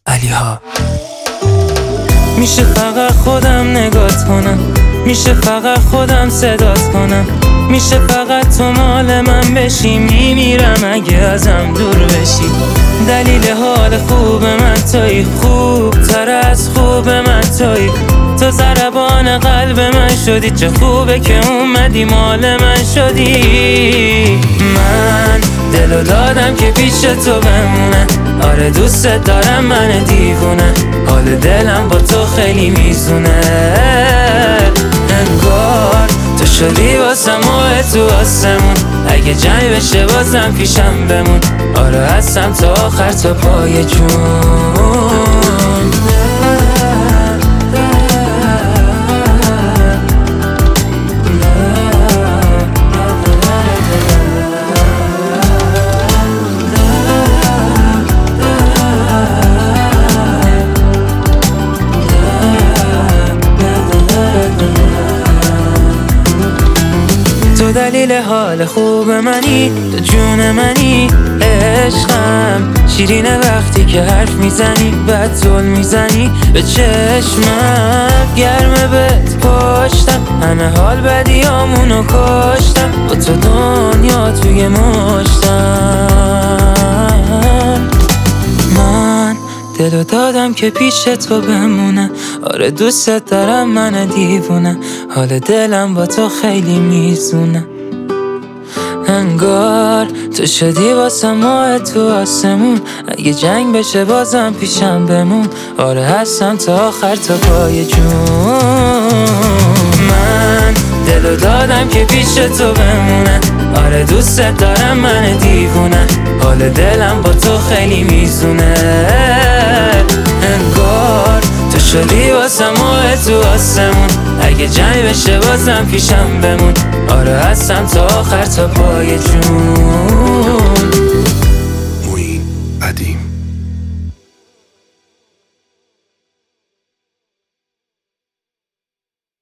علیها. میشه فقط خودم نگات کنم، میشه فقط خودم صدات کنم، میشه فقط تو مال من بشی، میمیرم اگه ازم دور بشی. دلیل حال خوب من تویی، خوب تر از خوب من تویی، تو ضربان قلب من شدی، چه خوبه که اومدی مال من شدی. من دلو دادم که پیش تو بمونه، آره دوست دارم من دیوونه، حال دلم با تو خیلی میزونه. انگار تو شدی واسم ماه تو آسمون، اگه جنگ بشه بازم پیشم بمون، آره هستم تا آخر تا پای جون. تو دلیل حال خوب منی، تو جون منی، عشقم شیرینه وقتی که حرف میزنی، بعد زل میزنی به چشمم، گرمه بهت پشتم، همه حال بدیامونو کشتم، با تو دنیا توی مشتم. من دلو دادم که پیش تو بمونه، آره دوست دارم من دیوونه، حال دلم با تو خیلی میزونه. انگار تو شدی واسم ماه تو آسمون، اگه جنگ بشه بازم پیشم بمون، آره هستم تا آخر تا پای جون. من دلو دادم که پیش تو بمونه، آره دوست دارم من دیوونه، حال دلم با تو خیلی میزونه. انگار تو شدی واسم ماه تو آسمون، اگه جنگ بشه بازم پیشم بمون، آره هستم تا آخر تا پای جون. معین عدیم.